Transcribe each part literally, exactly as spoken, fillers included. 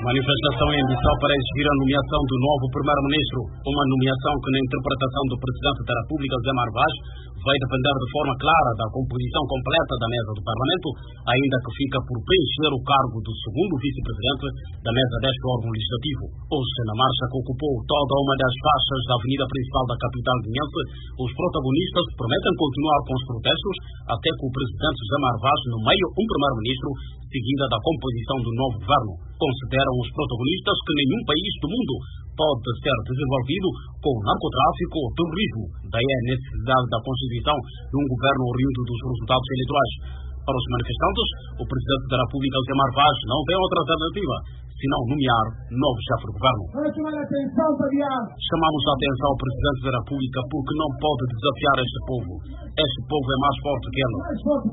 Manifestação em Bissau para exigir a nomeação do novo primeiro-ministro. Uma nomeação que, na interpretação do presidente da República, Zé Marvaz, vai depender de forma clara da composição completa da mesa do Parlamento, ainda que fica por preencher o cargo do segundo vice-presidente da mesa deste órgão legislativo. Hoje, na marcha que ocupou toda uma das faixas da avenida principal da capital guineense, os protagonistas prometem continuar com os protestos até que o presidente Zé Marvaz nomeie um primeiro-ministro, seguida da composição do novo governo. Consideram os protagonistas que nenhum país do mundo pode ser desenvolvido com narcotráfico ou terrorismo. Daí a necessidade da constituição de um governo oriundo dos resultados eleitorais. Para os manifestantes, o presidente da República, Zé Marvaz, não tem outra alternativa senão nomear novo chefe de governo. Chamamos a atenção ao presidente da República porque não pode desafiar este povo. Este povo é mais forte que ele.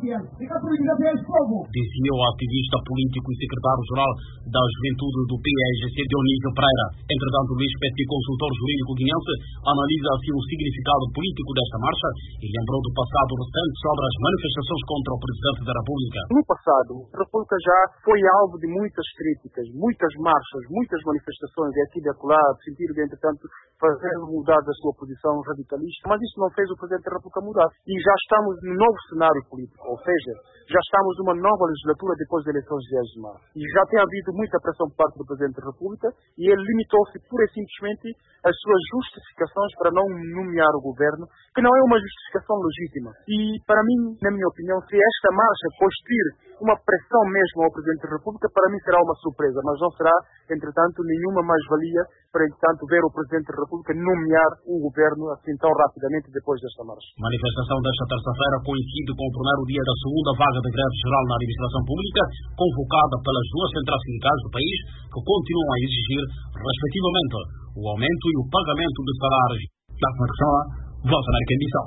Dizia o ativista político e secretário-geral da Juventude do P A G C, Dionísio Pereira. Entretanto, Luís Petit, consultor jurídico guineense, analisa assim o significado político desta marcha e lembrou do passado recente sobre as manifestações contra o presidente da República. No passado, a República já foi alvo de muitas críticas, muitas marchas, muitas manifestações e aqui de acolá, no sentido de, entretanto, fazer mudar da sua posição radicalista, mas isso não fez o presidente da República mudar. E já estamos num novo cenário político, ou seja, já estamos numa nova legislatura depois das eleições de dez de março. E já tem havido muita pressão por parte do presidente da República e ele limitou-se pura e simplesmente às suas justificações para não nomear o governo, que não é uma justificação legítima. E, para mim, na minha opinião, se esta marcha construir uma pressão mesmo ao presidente da República, para mim será uma surpresa, mas não será, entretanto, nenhuma mais-valia para, entretanto, ver o presidente da República nomear o governo assim tão rapidamente depois desta marcha. A manifestação desta terça-feira coincide com o primeiro dia da segunda vaga de greve geral na administração pública, convocada pelas duas centrais sindicais do país, que continuam a exigir, respectivamente, o aumento e o pagamento de salários. Da Voz América em Bissau.